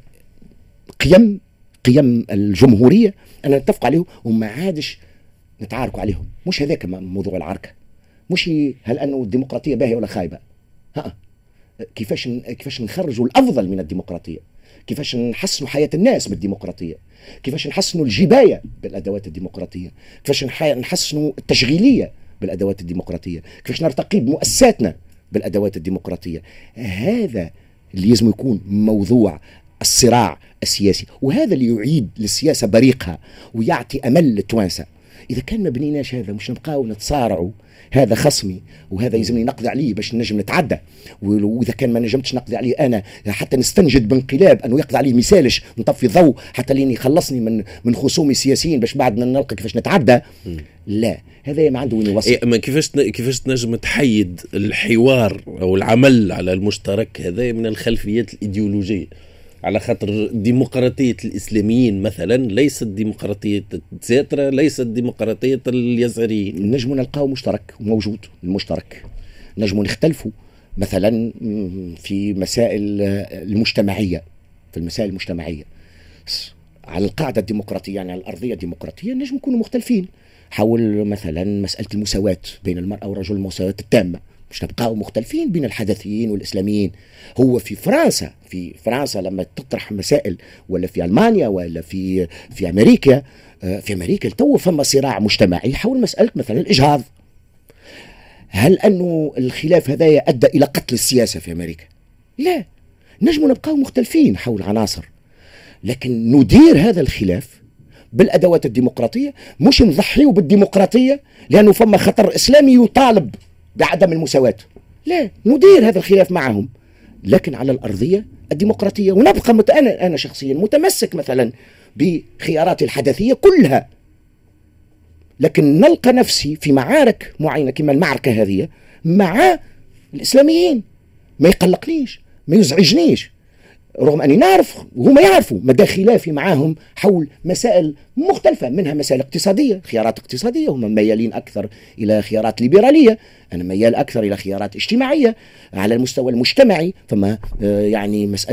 قيم الجمهورية أن نتفق عليه وما عادش نتعاركوا عليهم. مش هذاك موضوع العركة، مش هل أنه الديمقراطية باهية ولا خايبة، كيفاش نخرجوا الأفضل من الديمقراطية، كيفاش نحسنوا حياة الناس بالديمقراطية، كيفاش نحسنوا الجباية بالأدوات الديمقراطية، كيفاش نحسنوا التشغيلية بالأدوات الديمقراطية، كيفاش نرتقي بمؤسساتنا بالأدوات الديمقراطية. هذا اللي لازم يكون موضوع الصراع السياسي، وهذا اللي يعيد للسياسة بريقها ويعطي أمل للتوانسة. اذا كان ما بنيناش هذا مش نبقاو نتصارعوا، هذا خصمي وهذا يلزمني نقضي عليه باش نجم نتعدى، واذا كان ما نجمتش نقضي عليه انا حتى نستنجد بانقلاب انه يقضي عليه مثالش نطفي الضوء حتى لين يخلصني من خصومي السياسيين باش بعد نلقى كيفاش نتعدى. لا، هذا ما عنده وين يوصل. اما كيفاش تنجم تحيد الحوار او العمل على المشترك هذا من الخلفيات الايديولوجيه؟ على خاطر ديمقراطية الإسلاميين مثلا ليست ديمقراطية التساترة، ليست ديمقراطية اليساريين. نجموا نلقاو مشترك موجود، المشترك نجموا نختلفوا مثلا في مسائل المجتمعية، في المسائل المجتمعية على القاعدة الديمقراطية، يعني على الأرضية الديمقراطية نجم نكونوا مختلفين حول مثلا مسألة المساواة بين المرأة والرجل، المساواة التامة، مش نبقاو مختلفين بين الحدثيين والإسلاميين. هو في فرنسا لما تطرح مسائل، ولا في ألمانيا، ولا في أمريكا، في أمريكا تو فما صراع مجتمعي حول مسألة مثلا الإجهاض. هل أنه الخلاف هذا أدى إلى قتل السياسة في أمريكا؟ لا، نجم نبقاو مختلفين حول عناصر، لكن ندير هذا الخلاف بالأدوات الديمقراطية، مش نضحيو بالديمقراطية لأنه فما خطر إسلامي يطالب بعدم المساواة. لا، ندير هذا الخلاف معهم لكن على الأرضية الديمقراطية، ونبقى أنا شخصيا متمسك مثلا بخياراتي الحدثية كلها، لكن نلقى نفسي في معارك معينة كما المعركة هذه مع الإسلاميين، ما يقلقنيش، ما يزعجنيش، رغم أني نعرف وهم يعرفوا مدى خلافي معهم حول مسائل مختلفة، منها مسائل اقتصادية، خيارات اقتصادية، هم ميالين أكثر إلى خيارات ليبرالية، أنا ميال أكثر إلى خيارات اجتماعية. على المستوى المجتمعي فما يعني مسألة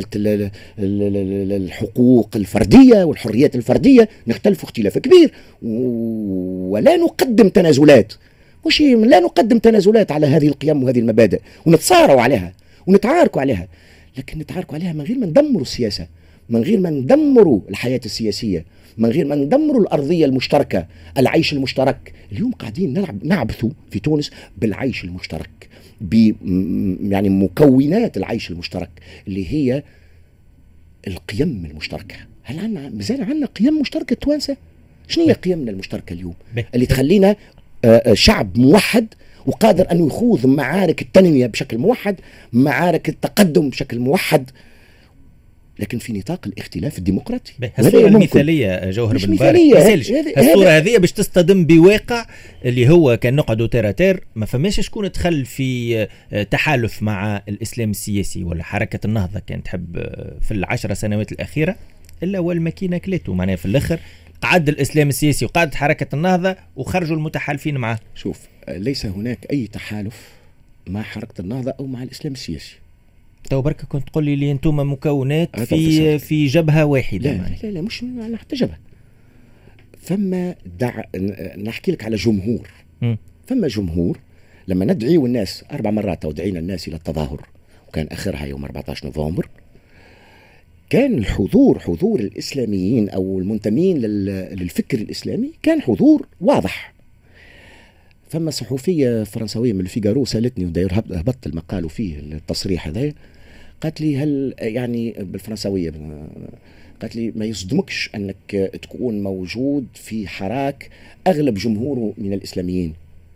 الحقوق الفردية والحريات الفردية نختلف اختلاف كبير، ولا نقدم تنازلات، مش لا نقدم تنازلات على هذه القيم وهذه المبادئ، ونتصارعوا عليها ونتعاركوا عليها، لكن نتعاركوا عليها من غير ما ندمروا السياسة، من غير ما ندمروا الحياة السياسية، من غير ما ندمروا الأرضية المشتركة، العيش المشترك. اليوم قاعدين نعبثوا في تونس بالعيش المشترك، يعني مكونات العيش المشترك اللي هي القيم المشتركة. هل عندنا مازال عندنا قيم مشتركة توانسة؟ شنو هي قيمنا المشتركة اليوم اللي تخلينا شعب موحد وقادر أنه يخوض معارك التنمية بشكل موحد، معارك التقدم بشكل موحد، لكن في نطاق الاختلاف الديمقراطي. الصورة المثالية جوهر بن بارك، الصورة هذه باش تصطدم بواقع اللي هو كان نقعدوا تيراتير، ما فماش شكون دخل في تحالف مع الإسلام السياسي ولا حركة النهضة كانت تحب في 10 سنوات الأخيرة، إلا والماكينة كليتو، معناها في الآخر قعد الإسلام السياسي وقعد حركة النهضة وخرجوا المتحالفين معه. شوف، ليس هناك أي تحالف مع حركة النهضة أو مع الإسلام السياسي. تو بركة كنت تقول لي أنتم مكونات في جبهة واحدة. لا مش على حتى جبهة. فما نحكي لك على جمهور. فما جمهور لما ندعي الناس 4 مرات أو دعينا الناس إلى التظاهر، وكان آخرها يوم 14 نوفمبر، كان حضور الإسلاميين أو المنتمين للفكر الإسلامي كان حضور واضح. فما صحفية فرنسوية من الفيغارو سألتني، وداير هبطت المقال فيه التصريح هذا، قالت لي هل يعني بالفرنسوية، قالت لي ما يصدمكش أنك تكون موجود في حراك أغلب جمهوره من الإسلاميين؟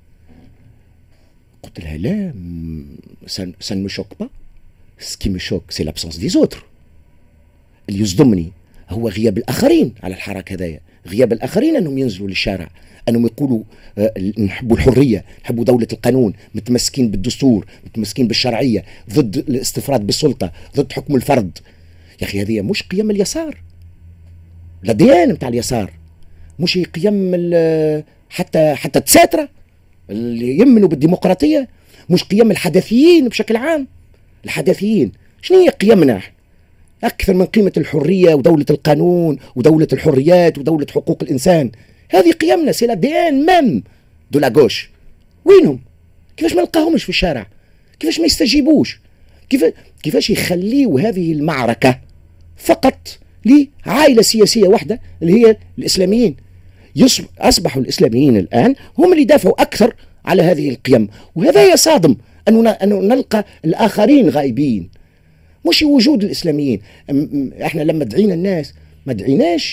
قلت لها لا، ça ne me choque pas. Ce qui me choque c'est l'absence des autres. اللي يصدمني هو غياب الآخرين على الحراك هذايا، غياب الآخرين أنهم ينزلوا للشارع، أنهم يقولوا نحبوا الحرية، نحبوا دولة القانون، متمسكين بالدستور، متمسكين بالشرعية، ضد الاستفراد بالسلطة، ضد حكم الفرد. يا أخي هذه مش قيم اليسار، لا ديانة متاع اليسار، مش قيم حتى تساترة اللي يمنوا بالديمقراطية، مش قيم الحدثيين بشكل عام. الحدثيين شنو هي قيمنا؟ أكثر من قيمة الحرية ودولة القانون ودولة الحريات ودولة حقوق الإنسان. هذه قيمنا، سي لا دي ان ميم دو لا غوش. وينهم؟ كيفاش ما نلقاهمش في الشارع؟ كيفاش ما يستجيبوش؟ كيفاش يخليوا هذه المعركة فقط لعائلة سياسية واحدة اللي هي الإسلاميين؟ أصبحوا الإسلاميين الآن هم اللي يدافعوا أكثر على هذه القيم، وهذا يصادم أنه نلقى الآخرين غائبين، مش وجود الإسلاميين. احنا لما دعينا الناس ما دعيناش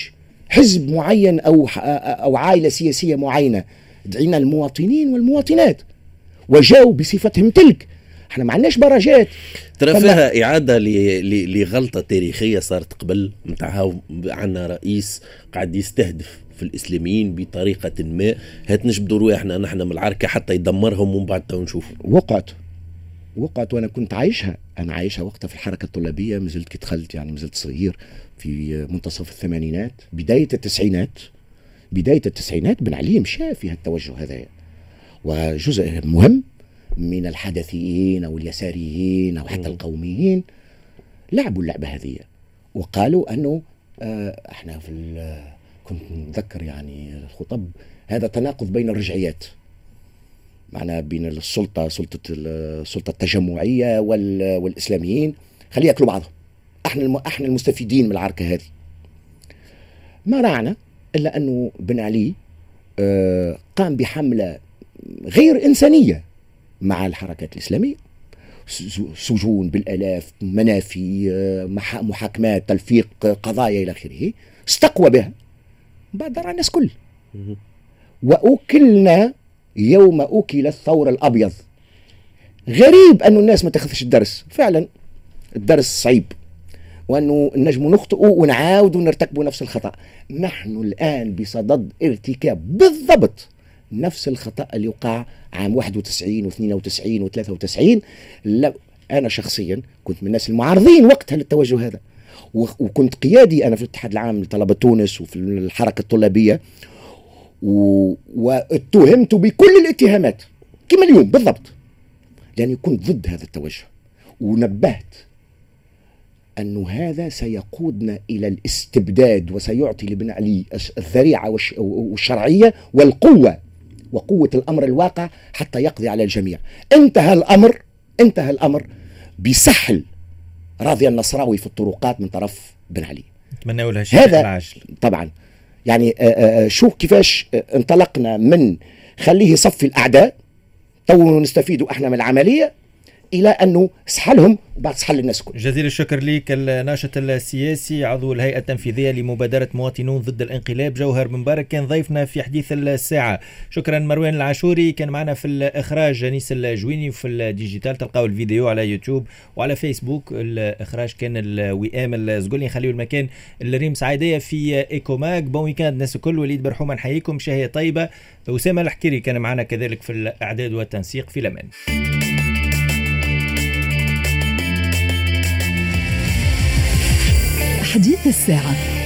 حزب معين أو عائلة سياسية معينة، دعينا المواطنين والمواطنات وجاوا بصفتهم تلك. احنا ما عندناش برجات. ترى فيها إعادة لغلطة تاريخية صارت قبل متاعها. عندنا رئيس قاعد يستهدف في الإسلاميين بطريقة ما، هات نجبدوا رواحنا نحن من العركة حتى يدمرهم ومن بعد نشوف. وقعت وانا كنت عايشها. انا عايشها وقتها في الحركة الطلابية، مازلت كي دخلت يعني مازلت صغير في منتصف الثمانينات بداية التسعينات. بن علي مشى في هالتوجه هذا، وجزء مهم من الحدثيين أو اليساريين أو حتى القوميين لعبوا اللعبة هذه وقالوا أنه احنا كنت نذكر يعني الخطب هذا تناقض بين الرجعيات، معنا بين السلطة التجمعية والإسلاميين، خليه يأكلوا بعضهم، احنا المستفيدين من العركة هذه. ما رعنا إلا أنه بن علي قام بحملة غير إنسانية مع الحركات الإسلامية، سجون بالآلاف، منافي، محاكمات، تلفيق قضايا إلى آخره، استقوى بها. بعد درع الناس كل وأكلنا يوم أكل الثور الأبيض. غريب أنه الناس ما تاخذش الدرس، فعلا الدرس صعيب، وأنه نجم نخطئوا ونعاود ونرتكبوا نفس الخطأ. نحن الآن بصدد ارتكاب بالضبط نفس الخطأ اللي وقع عام 91 و92 و93. لا، أنا شخصيا كنت من الناس المعارضين وقتها للتوجه هذا، وكنت قيادي أنا في الاتحاد العام لطلبة تونس وفي الحركة الطلابية، واتهمت بكل الاتهامات كما اليوم بالضبط، لأني كنت ضد هذا التوجه، ونبهت أنه هذا سيقودنا إلى الاستبداد، وسيعطي لبن علي الذريعة والشرعية والقوة وقوة الأمر الواقع حتى يقضي على الجميع. انتهى الأمر بسحل راضي النصراوي في الطرقات من طرف بن علي. نتمنى لها شيء هذا طبعا يعني شوف كيفاش انطلقنا من خليه يصفي الأعداء تو نستفيدوا احنا من العملية، إلى أنه سحلهم وبعد سحل الناس كل. جزيل الشكر لك الناشط السياسي عضو الهيئة التنفيذية لمبادرة مواطنون ضد الانقلاب جوهر بن مبارك كان ضيفنا في حديث الساعة. شكرا مروان العاشوري كان معنا في الإخراج، جانيس الجويني في الديجيتال، تلقاو الفيديو على يوتيوب وعلى فيسبوك. الإخراج كان الوئام الزقولي. نخليو المكان الريم سعيدية في إيكوماك. بون ويكاند الناس الكل. وليد برحومة نحييكم، شهية طيبة. أسامة الحكيري كان معنا كذلك في الإعداد والتنسيق. في الأمان. حديث الساعة.